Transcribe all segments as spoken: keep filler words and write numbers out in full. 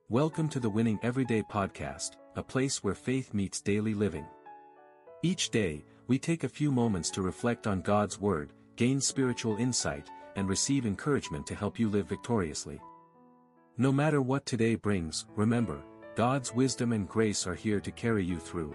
Welcome to the Winning Everyday podcast, a place where faith meets daily living. Each day, we take a few moments to reflect on God's Word, gain spiritual insight, and receive encouragement to help you live victoriously. No matter what today brings, remember, God's wisdom and grace are here to carry you through.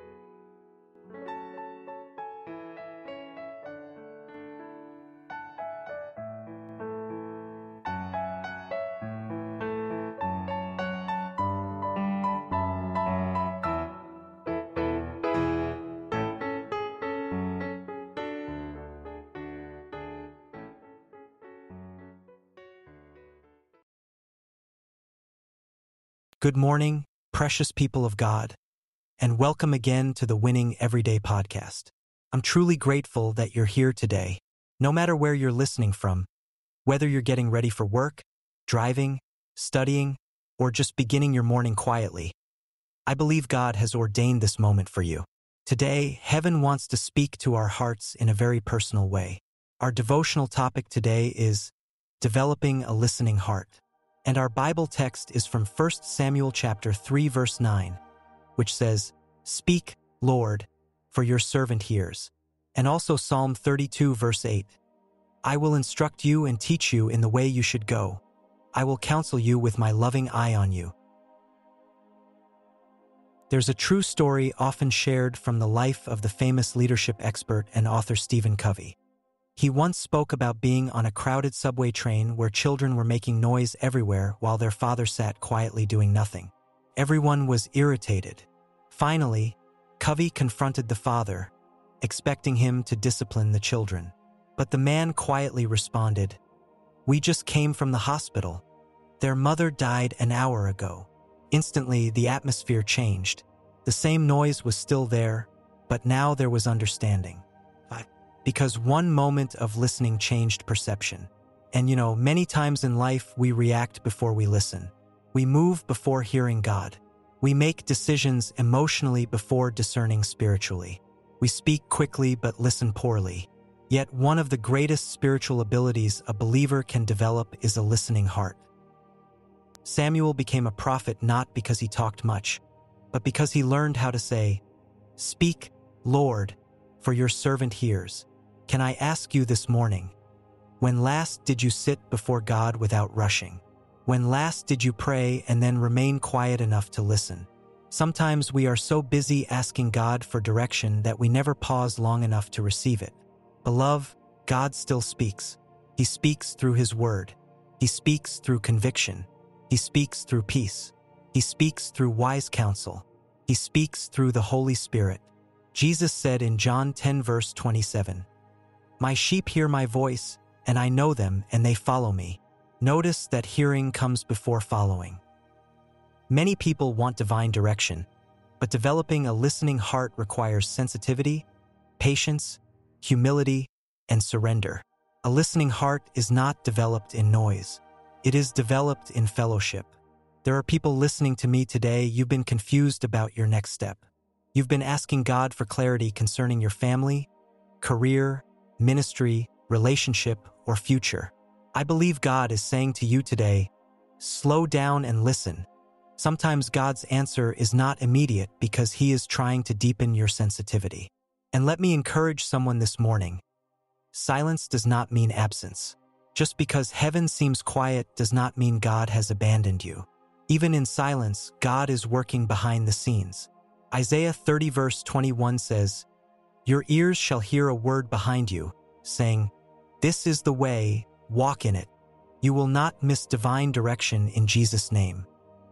Good morning, precious people of God, and welcome again to the Winning Everyday podcast. I'm truly grateful that you're here today, no matter where you're listening from, whether you're getting ready for work, driving, studying, or just beginning your morning quietly. I believe God has ordained this moment for you. Today, heaven wants to speak to our hearts in a very personal way. Our devotional topic today is developing a listening heart. And our Bible text is from First Samuel chapter three verse nine, which says, "Speak, Lord, for your servant hears." And also Psalm thirty-two verse eight, "I will instruct you and teach you in the way you should go. I will counsel you with my loving eye on you." There's a true story often shared from the life of the famous leadership expert and author Stephen Covey. He once spoke about being on a crowded subway train where children were making noise everywhere while their father sat quietly doing nothing. Everyone was irritated. Finally, Covey confronted the father, expecting him to discipline the children. But the man quietly responded, "We just came from the hospital. Their mother died an hour ago." Instantly, the atmosphere changed. The same noise was still there, but now there was understanding. Because one moment of listening changed perception. And you know, many times in life we react before we listen. We move before hearing God. We make decisions emotionally before discerning spiritually. We speak quickly but listen poorly. Yet one of the greatest spiritual abilities a believer can develop is a listening heart. Samuel became a prophet not because he talked much, but because he learned how to say, "Speak, Lord, for your servant hears." Can I ask you this morning, when last did you sit before God without rushing? When last did you pray and then remain quiet enough to listen? Sometimes we are so busy asking God for direction that we never pause long enough to receive it. Beloved, God still speaks. He speaks through His Word. He speaks through conviction. He speaks through peace. He speaks through wise counsel. He speaks through the Holy Spirit. Jesus said in John ten verse twenty-seven, "My sheep hear my voice, and I know them, and they follow me." Notice that hearing comes before following. Many people want divine direction, but developing a listening heart requires sensitivity, patience, humility, and surrender. A listening heart is not developed in noise. It is developed in fellowship. There are people listening to me today. You've been confused about your next step. You've been asking God for clarity concerning your family, career, ministry, relationship, or future. I believe God is saying to you today, slow down and listen. Sometimes God's answer is not immediate because He is trying to deepen your sensitivity. And let me encourage someone this morning. Silence does not mean absence. Just because heaven seems quiet does not mean God has abandoned you. Even in silence, God is working behind the scenes. Isaiah thirty verse twenty-one says, "Your ears shall hear a word behind you, saying, 'This is the way, walk in it.'" You will not miss divine direction in Jesus' name.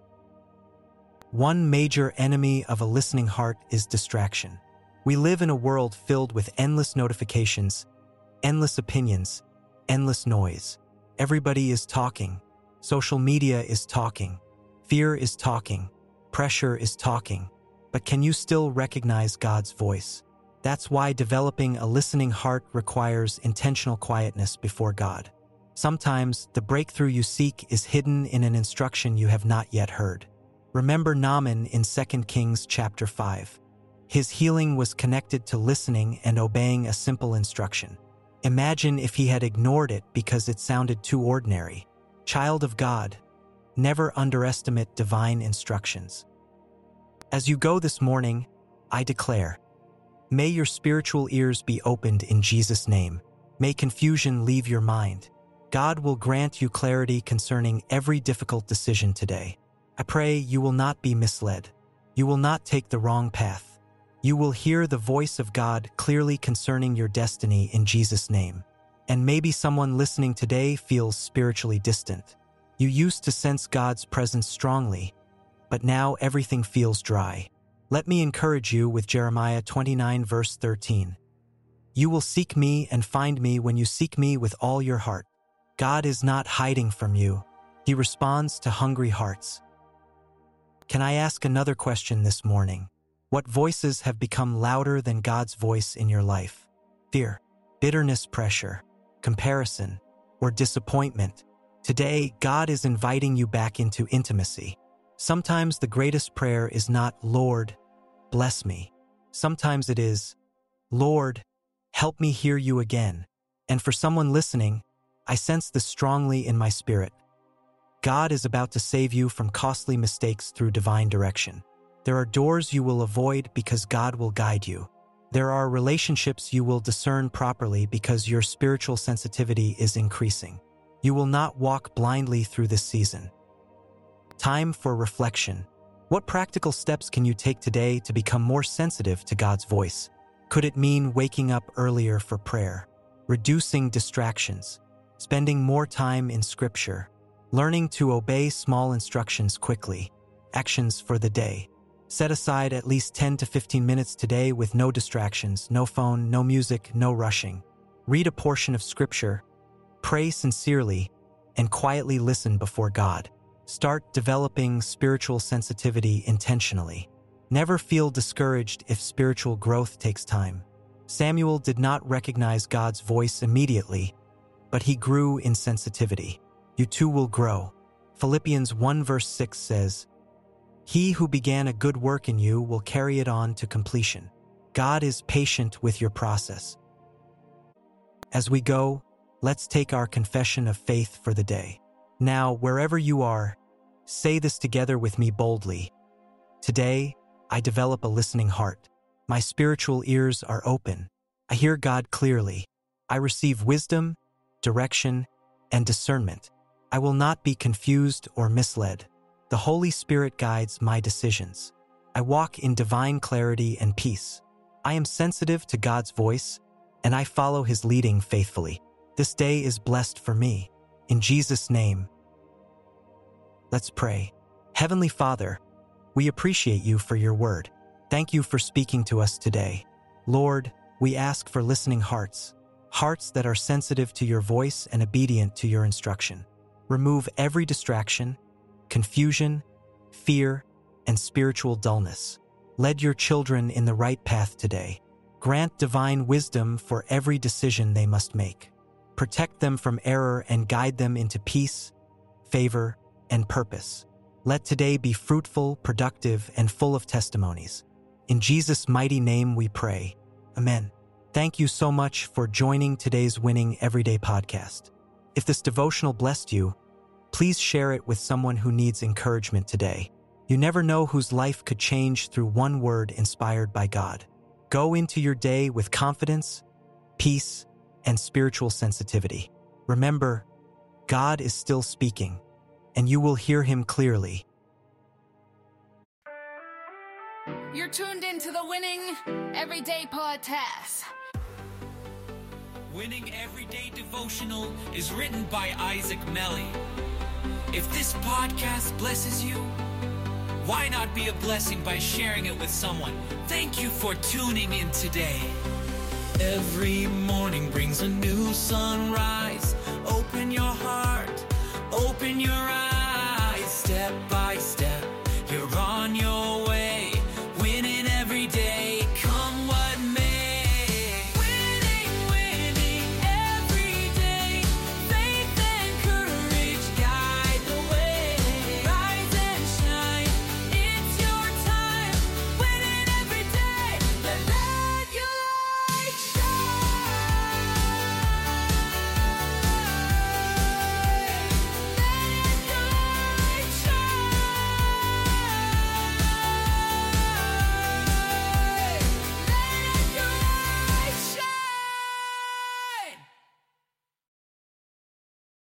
One major enemy of a listening heart is distraction. We live in a world filled with endless notifications, endless opinions, endless noise. Everybody is talking. Social media is talking. Fear is talking. Pressure is talking. But can you still recognize God's voice? That's why developing a listening heart requires intentional quietness before God. Sometimes the breakthrough you seek is hidden in an instruction you have not yet heard. Remember Naaman in Second Kings chapter five. His healing was connected to listening and obeying a simple instruction. Imagine if he had ignored it because it sounded too ordinary. Child of God, Never underestimate divine instructions. As you go this morning, I declare, may your spiritual ears be opened in Jesus' name. May confusion leave your mind. God will grant you clarity concerning every difficult decision today. I pray you will not be misled. You will not take the wrong path. You will hear the voice of God clearly concerning your destiny in Jesus' name. And maybe someone listening today feels spiritually distant. You used to sense God's presence strongly, but now everything feels dry. Let me encourage you with Jeremiah twenty-nine verse thirteen. You will seek me and find me when you seek me with all your heart. God is not hiding from you. He responds to hungry hearts. Can I ask another question this morning? What voices have become louder than God's voice in your life? Fear, bitterness, pressure, comparison, or disappointment? Today, God is inviting you back into intimacy. Sometimes the greatest prayer is not, Lord, bless me. Sometimes it is, Lord, help me hear you again. And for someone listening, I sense this strongly in my spirit. God is about to save you from costly mistakes through divine direction. There are doors you will avoid because God will guide you. There are relationships you will discern properly because your spiritual sensitivity is increasing. You will not walk blindly through this season. Time for reflection. What practical steps can you take today to become more sensitive to God's voice? Could it mean waking up earlier for prayer, reducing distractions, spending more time in Scripture, learning to obey small instructions quickly? Actions for the day. Set aside at least ten to fifteen minutes today with no distractions, no phone, no music, no rushing. Read a portion of Scripture, pray sincerely, and quietly listen before God. Start developing spiritual sensitivity intentionally. Never feel discouraged if spiritual growth takes time. Samuel did not recognize God's voice immediately, but he grew in sensitivity. You too will grow. Philippians one verse six says, He who began a good work in you will carry it on to completion. God is patient with your process. As we go, let's take our confession of faith for the day. Now, wherever you are, say this together with me boldly. Today, I develop a listening heart. My spiritual ears are open. I hear God clearly. I receive wisdom, direction, and discernment. I will not be confused or misled. The Holy Spirit guides my decisions. I walk in divine clarity and peace. I am sensitive to God's voice, and I follow His leading faithfully. This day is blessed for me. In Jesus' name, let's pray. Heavenly Father, we appreciate you for your word. Thank you for speaking to us today. Lord, we ask for listening hearts, hearts that are sensitive to your voice and obedient to your instruction. Remove every distraction, confusion, fear, and spiritual dullness. Lead your children in the right path today. Grant divine wisdom for every decision they must make. Protect them from error and guide them into peace, favor, and purpose. Let today be fruitful, productive, and full of testimonies. In Jesus' mighty name we pray. Amen. Thank you so much for joining today's Winning Everyday podcast. If this devotional blessed you, please share it with someone who needs encouragement today. You never know whose life could change through one word inspired by God. Go into your day with confidence, peace, and spiritual sensitivity. Remember, God is still speaking, and you will hear Him clearly. You're tuned into the Winning Everyday podcast. Winning Everyday Devotional is written by Isaac Melly. If this podcast blesses you, why not be a blessing by sharing it with someone? Thank you for tuning in today. Every morning brings a new sunrise.